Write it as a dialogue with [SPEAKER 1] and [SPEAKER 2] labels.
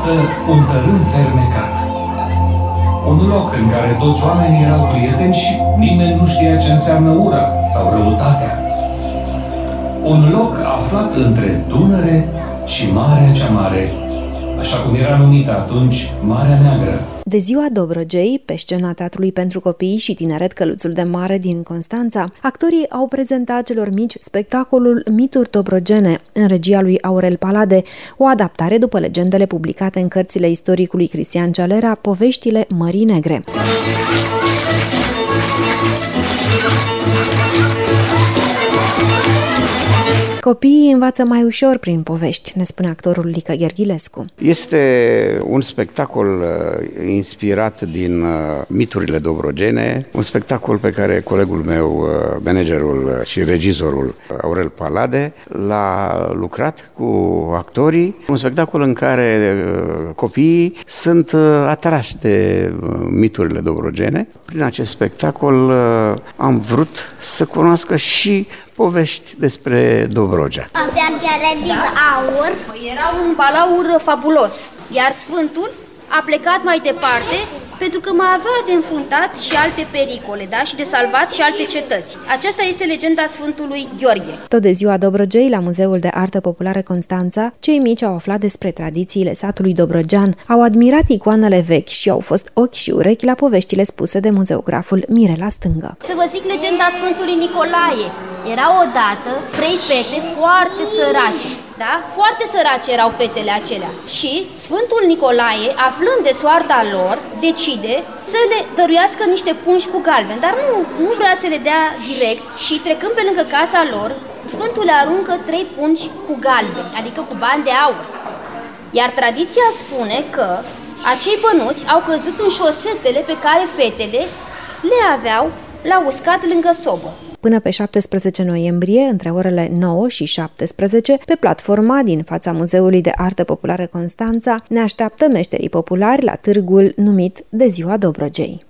[SPEAKER 1] odată un tărâm fermecat. Un loc în care toți oamenii erau prieteni și nimeni nu știa ce înseamnă ura sau răutatea. Un loc aflat între Dunăre și Marea cea Mare, așa cum era numită atunci Marea Neagră.
[SPEAKER 2] De ziua Dobrogei, pe scena Teatrului pentru Copii și Tineret Căluțul de Mare din Constanța, actorii au prezentat celor mici spectacolul Mituri Dobrogene, în regia lui Aurel Palade, o adaptare după legendele publicate în cărțile istoricului Cristian Cialera, Poveștile Mării Negre. Copiii învață mai ușor prin povești, ne spune actorul Lică Gherghilescu.
[SPEAKER 3] Este un spectacol inspirat din miturile dobrogene, un spectacol pe care colegul meu, managerul și regizorul Aurel Palade, l-a lucrat cu actorii. Un spectacol în care copiii sunt atrași de miturile dobrogene. Prin acest spectacol am vrut să cunoască și povești despre Dobrogea.
[SPEAKER 4] Avea gheare din aur.
[SPEAKER 5] Era un balaur fabulos, iar Sfântul a plecat mai departe pentru că mai avea de înfruntat și alte pericole, da? Și de salvat și alte cetăți. Aceasta este legenda Sfântului Gheorghe.
[SPEAKER 2] Tot de ziua Dobrogei, la Muzeul de Artă Populară Constanța, cei mici au aflat despre tradițiile satului dobrogean, au admirat icoanele vechi și au fost ochi și urechi la poveștile spuse de muzeograful Mirela Stângă.
[SPEAKER 5] Să vă zic legenda Sfântului Nicolae. Erau odată 3 fete foarte sărace, da? Foarte sărace erau fetele acelea. Și Sfântul Nicolae, aflând de soarta lor, decide să le dăruiască niște pungi cu galben, dar nu vrea să le dea direct și trecând pe lângă casa lor, Sfântul le aruncă 3 pungi cu galben, adică cu bani de aur. Iar tradiția spune că acei bănuți au căzut în șosetele pe care fetele le aveau la uscat lângă sobă.
[SPEAKER 2] Până pe 17 noiembrie, între orele 9 și 17, pe platforma din fața Muzeului de Artă Populară Constanța, ne așteaptă meșterii populari la târgul numit de Ziua Dobrogei.